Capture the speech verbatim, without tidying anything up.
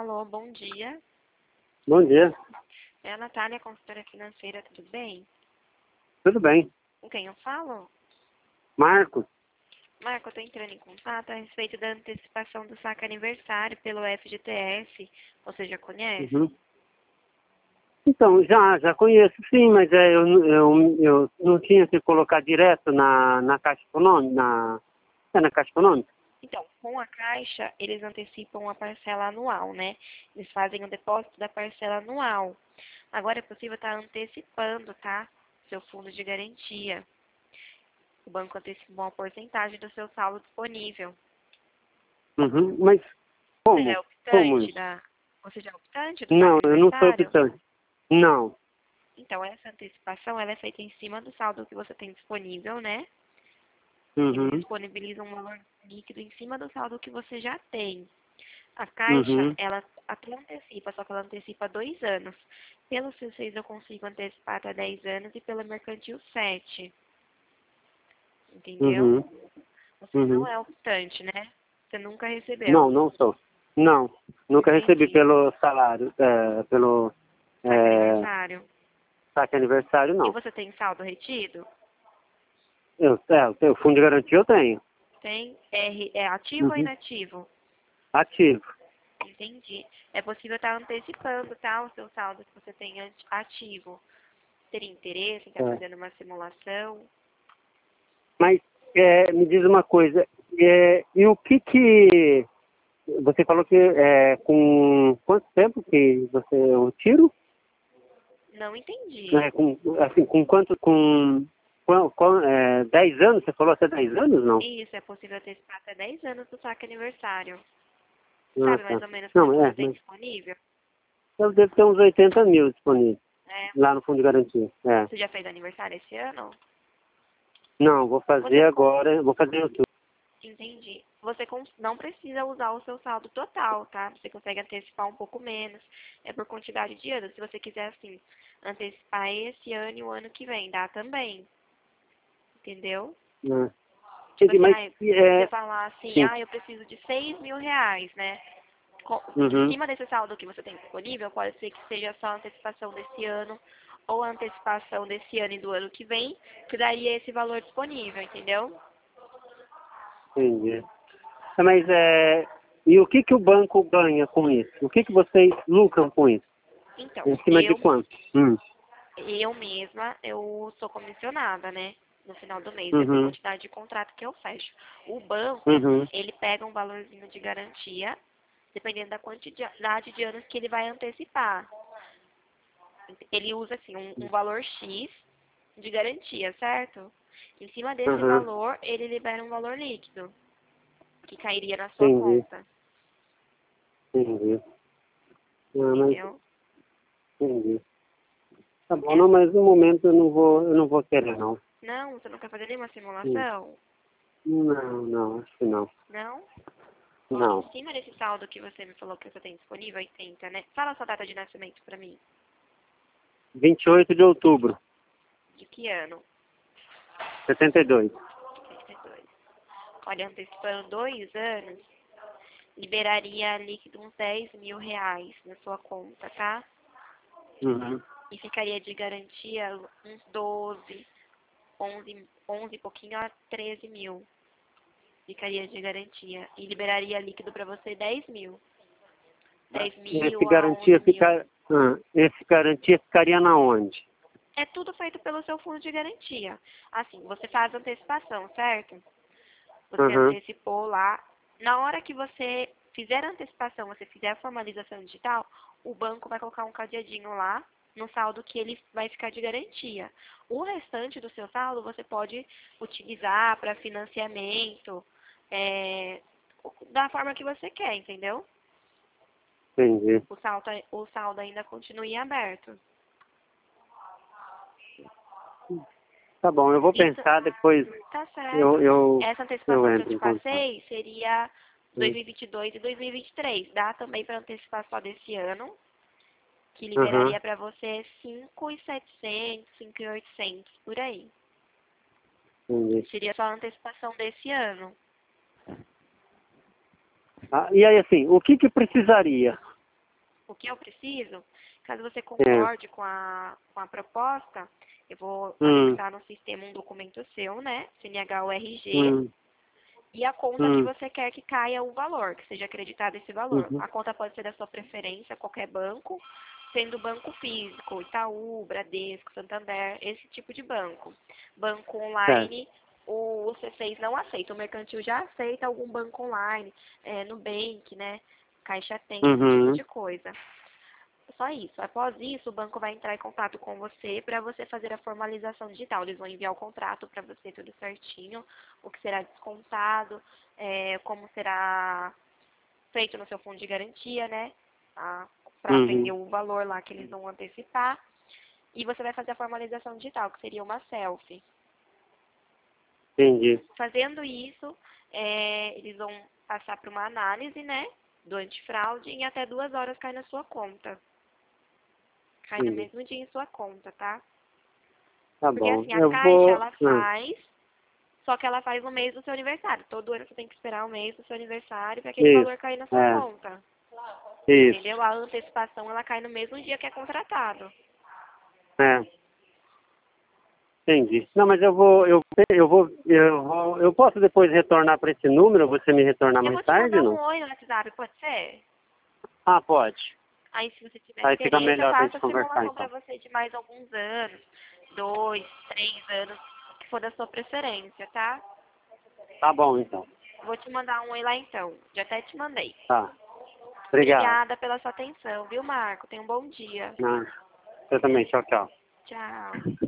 Alô, bom dia. Bom dia. É a Natália, consultora financeira, tudo bem? Tudo bem. Com quem eu falo? Marcos? Marco, eu estou entrando em contato a respeito da antecipação do saque aniversário pelo F G T S. Você já conhece? Uhum. Então, já, já conheço sim, mas é, eu, eu, eu não tinha que colocar direto na, na Caixa Econômica, na, é na Caixa Econômica? Então, com a Caixa, eles antecipam a parcela anual, né? Eles fazem o depósito da parcela anual. Agora é possível estar antecipando, tá? Seu fundo de garantia. O banco antecipa uma porcentagem do seu saldo disponível. Uhum. Mas Você já como? é Como optante isso? da... Você já é optante do Não, saque eu não sou aniversário? optante. Não. Então, essa antecipação ela é feita em cima do saldo que você tem disponível, né? Eles Uhum. disponibilizam um valor líquido em cima do saldo que você já tem. A Caixa, Uhum. ela até antecipa, só que ela antecipa dois anos. Pelo C seis eu consigo antecipar até dez anos e pelo Mercantil sete. Entendeu? Uhum. Você não Uhum. é optante, né? Você nunca recebeu. Não, não sou. Não. Nunca recebi Entendi. pelo salário, é, pelo Saque é, aniversário. saque aniversário, E não. você tem saldo retido? Eu, é, eu tenho fundo de garantia, eu tenho. Tem. R é ativo ou Uhum. inativo? Ativo. Entendi. É possível estar antecipando, tá? O seu saldo que você tem ati- ativo. Teria interesse em estar É. fazendo uma simulação? Mas é, me diz uma coisa, é, e o que que você falou que é, com quanto tempo que você o tiro? Não entendi. É, com, assim, com quanto, com, com, com é, dez anos? Você falou até dez anos, não? Isso, é possível antecipar até dez anos do saque aniversário. Ah, Sabe mais tá. ou menos quanto Não, você é, tem mas disponível? eu devo ter uns oitenta mil disponíveis É. lá no fundo de garantia. É. Você já fez aniversário esse ano? Não, vou fazer Você com... agora, vou fazer em outubro. Entendi. Você com- não precisa usar o seu saldo total, tá? Você consegue antecipar um pouco menos. É por quantidade de anos. Se você quiser, assim, antecipar esse ano e o ano que vem, dá também. Entendeu? Né? Tipo Entendi, assim, mas ah, você é, falar assim, sim. ah, eu preciso de seis mil reais, né? Co- Em Uhum. cima desse saldo que você tem disponível, pode ser que seja só a antecipação desse ano ou a antecipação desse ano e do ano que vem, que daria esse valor disponível, entendeu? Entendi. É, mas é. E o que, que o banco ganha com isso? O que, que vocês lucram com isso? Então, Em cima de eu, quanto? Hum. eu mesma, eu sou comissionada, né? No final do mês, é por Uhum. quantidade de contrato que eu fecho. O banco, Uhum. ele pega um valorzinho de garantia, dependendo da quantidade de anos que ele vai antecipar. Ele usa, assim, um, um valor X de garantia, certo? Em cima desse Uhum. valor, ele libera um valor líquido, que cairia na sua Entendi. conta, Entendi. Ah, mas entendeu? entendi. Tá bom, É, não, mas no momento eu não vou, eu não vou querer não. não, você não quer fazer nenhuma Hum. simulação? Não, não, acho que não. Não? Ó, em Não. cima desse saldo que você me falou que você tem disponível, oitenta, né? Fala a sua data de nascimento pra mim. vinte e oito de outubro, De que ano? setenta e dois. trinta e dois. Olha, antecipando dois anos, liberaria líquido uns dez mil reais na sua conta, tá? Uhum. E ficaria de garantia uns doze, onze, onze e pouquinho a treze mil. Ficaria de garantia. E liberaria líquido para você dez mil. dez Esse mil a onze garantia mil. fica, ah, esse garantia ficaria na onde? É tudo feito pelo seu fundo de garantia. Assim, você faz antecipação, certo? Você Uhum. antecipou lá. Na hora que você fizer a antecipação, você fizer a formalização digital, o banco vai colocar um cadeadinho lá no saldo que ele vai ficar de garantia. O restante do seu saldo você pode utilizar para financiamento, é, da forma que você quer, entendeu? Entendi. O saldo, o saldo ainda continua em aberto. Tá bom, eu vou Isso pensar depois. tá Eu, certo. eu, Essa eu antecipação que eu entro te em contato. passei seria Hum. dois mil e vinte e dois e dois mil e vinte e três. Dá também para antecipar só desse ano, que Uhum. liberaria para você cinco mil e setecentos, cinco mil e oitocentos, por aí. Entendi. Seria só a antecipação desse ano. Ah, e aí, assim, o que que precisaria? o que eu preciso, caso você concorde com a, com a proposta, eu vou Hum. anexar no sistema um documento seu, né? C N H ou R G. Hum. E a conta Hum. que você quer que caia o valor, que seja acreditado esse valor. Uhum. A conta pode ser da sua preferência, qualquer banco, sendo banco físico, Itaú, Bradesco, Santander, esse tipo de banco. Banco online, o C seis não aceita, o mercantil já aceita algum banco online, é, Nubank, né? Caixa Tem, esse Uhum. tipo de coisa. Só isso. Após isso, o banco vai entrar em contato com você para você fazer a formalização digital. Eles vão enviar o contrato para você tudo certinho, o que será descontado, é, como será feito no seu fundo de garantia, né? Para Uhum. atender o valor lá que eles vão antecipar. E você vai fazer a formalização digital, que seria uma selfie. Entendi. Fazendo isso, é, eles vão passar para uma análise, né? Do antifraude e em até duas horas cai na sua conta. Cai no Entendi. mesmo dia em sua conta, tá? Tá Porque bom. assim, a Eu Caixa, vou... ela Hum. faz, só que ela faz no mês do seu aniversário. Todo ano você tem que esperar o mês do seu aniversário para aquele Isso. valor cair na sua É. conta. Isso. Entendeu? A antecipação, ela cai no mesmo dia que é contratado. É. Entendi. Não, mas eu vou, eu, eu vou, eu vou, eu posso depois retornar para esse número, você me retornar Eu mais vou te tarde, mandar um não? oi no WhatsApp, pode ser? Ah, pode. Aí, se você tiver Aí fica interesse, eu melhor pra faço gente a conversar, simulação para então. você de mais alguns anos. Dois, três anos, que for da sua preferência, tá? Tá bom, então. Vou te mandar um oi lá então. Já até te mandei. Tá. Obrigado. Obrigada pela sua atenção, viu, Marco? Tenha um bom dia. Não, eu também. Tchau, tchau. Tchau.